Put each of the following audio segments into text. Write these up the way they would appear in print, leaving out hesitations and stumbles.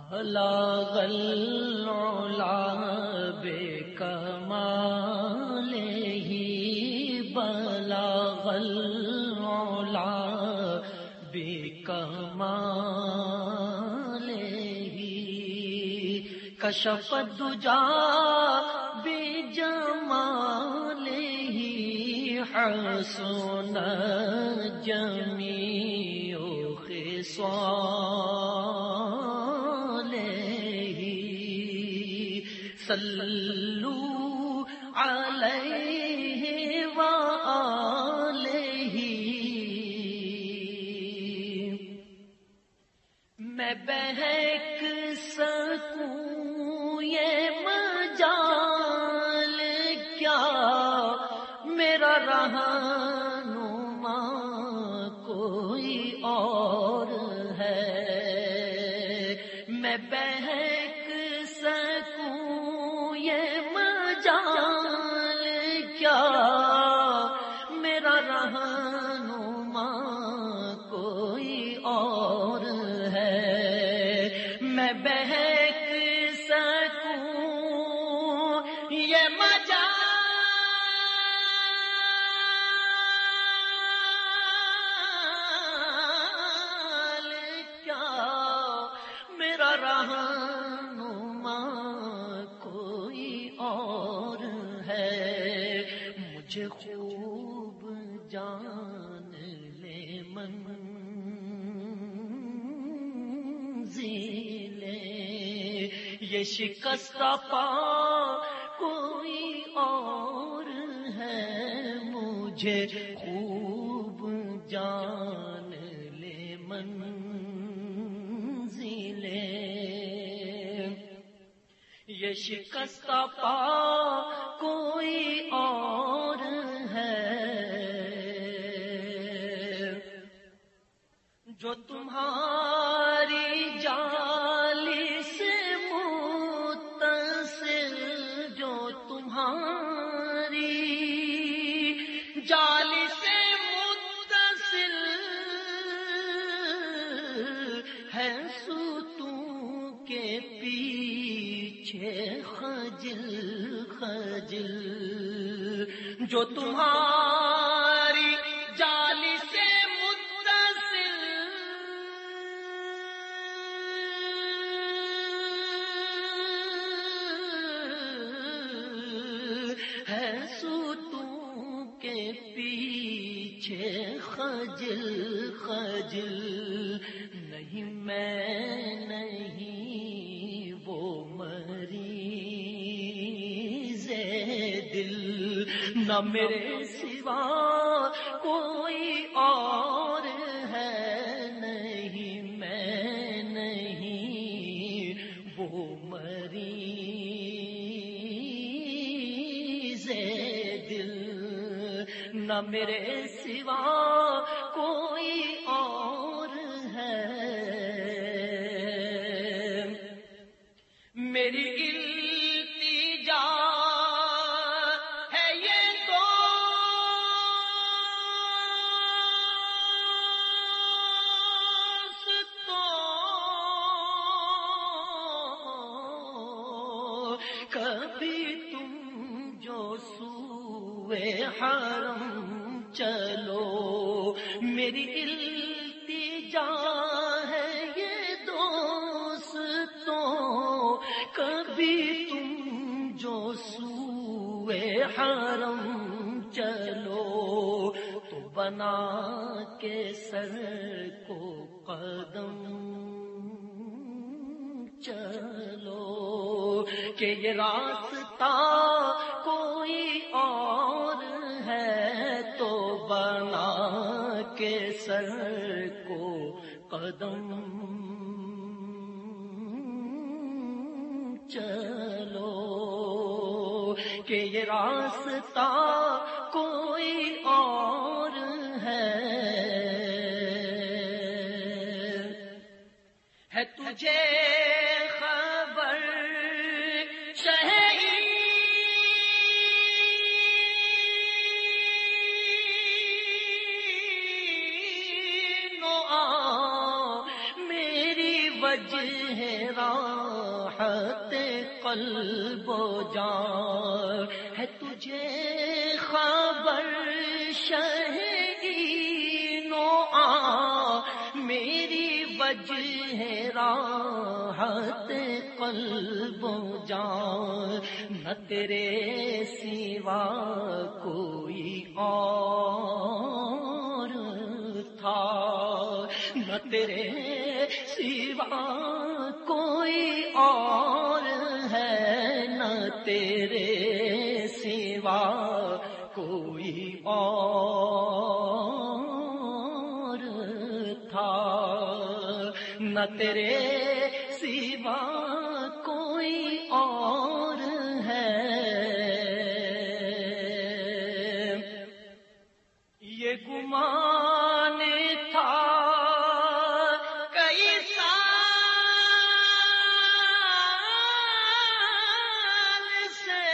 بلغ العلا بکمالہ بلغ العلا بکمالہ کشف الدجا بجمالہ حسن جمیع خصالہ صلو علیہ وآلہ میں بہک سکوں یہ مجال کیا میرا رہنما کوئی اور ہے میں بہک سکوں یہ مجال کیا میرا رہنما کوئی اور ہے میں بہک سکوں یہ مجال کیا میرا رہنما کوئی اور ہے مجھے خوب جان لے منزلے یہ شکستہ پا کوئی اور ہے مجھے خوب جان لے منزلے یہ شکستہ پا کوئی اور ہے جو تمہاری جالی سے متصل جو تمہاری جالی سے متصل ہے ستون کے پیچھے خجل خجل جو تمہاری جالی سے ہے ستون کے پیچھے خجل خجل نہیں میں نہیں وہ مریض دل نہ میرے سوا کوئی اور ہے نہیں میں نہیں وہ مریض دل نہ میرے سوا کوئی اور ہے میری التجا ہے یہ دوستوں کبھی تم جو سوئے حرم چلو میری التجا ہے یہ دوستوں کبھی تم جو سوئے حرم چلو تو بنا کے سر کو قدم چلو کہ یہ راستہ کوئی اور ہے تو بنا کے سر کو قدم چلو کہ یہ راستہ کوئی اور ہے تجھے خبر وجہ راحت قلب و جان ہے تجھے خبر شہین و آن میری وجہ راحت قلب و جان نہ تیرے سوا کوئی اور تھا نہ تیرے سوا کوئی اور ہے نہ تیرے سوا کوئی اور تھا نہ تیرے سوا کوئی اور ہے یہ گمان تھا کئی سال سے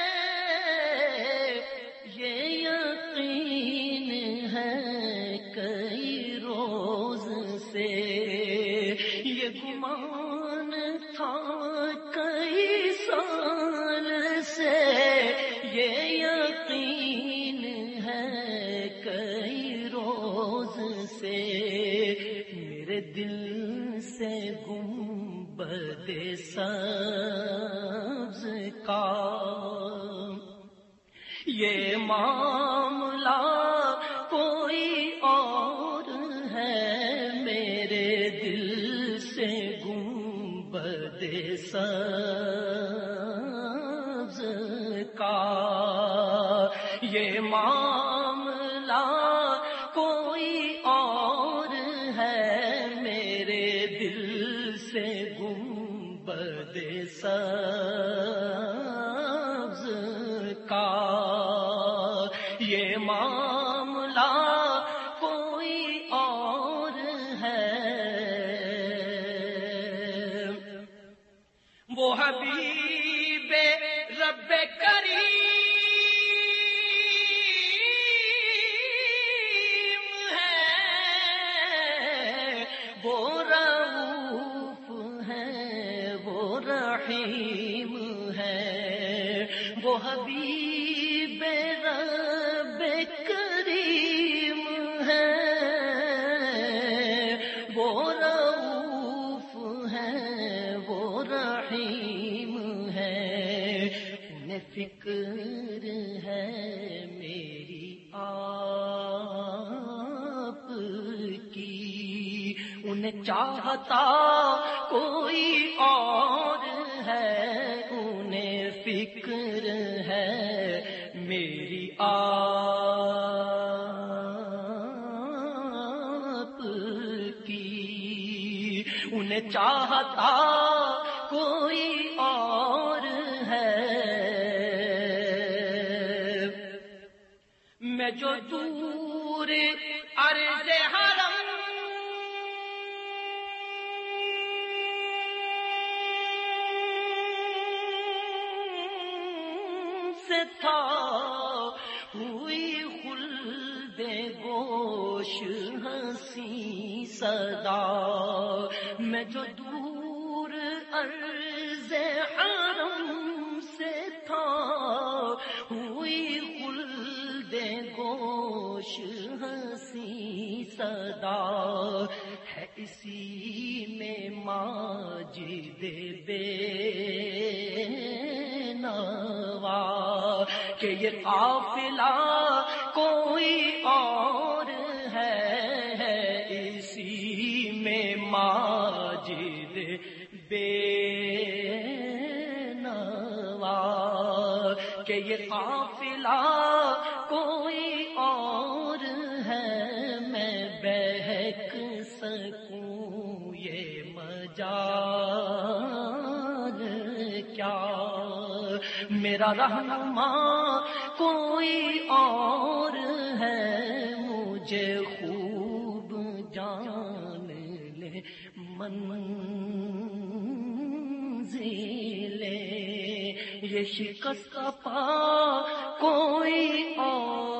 یہ یقین ہے کئی روز سے یہ گمان تھا کئی سال سے یہ یقین ہے کئی روز سے میرے دل سے گنبد سبز کا یہ معاملہ کوئی اور ہے میرے دل سے گنبد سبز کا یہ معاملہ کوئی اور ہے میرے دل سے گنبد سبز کا یہ معاملہ کوئی اور ہے وہ حبیب رب کریم ہے وہ رؤوف ہے وہ رحیم ہے وہ حبیب رب کریم ہے وہ رؤوف ہے وہ رحیم ہے انہیں فکر ہے میری آپ کی انہیں چاہتا کوئی اور ہے انہیں فکر ہے میری آپ کی انہیں چاہتا کوئی اور ہے میں جو دور عرض حرم سے تھا ہوئی خلد گوش ہنسی صدا میں جو دور عرض حرم سے تھا ہوئی خلد گوش ہنسی صدا ہے اسی میں ماجد بے نوا کہ یہ قافلہ کوئی اور ہے اسی میں ماجد بے نوا کہ یہ قافلہ کوئی اور ہے میں بہک سکوں یہ مجال کیا میرا رہنما کوئی اور ہے مجھے خوب جان لے منزلے یہ شکست پا کوئی اور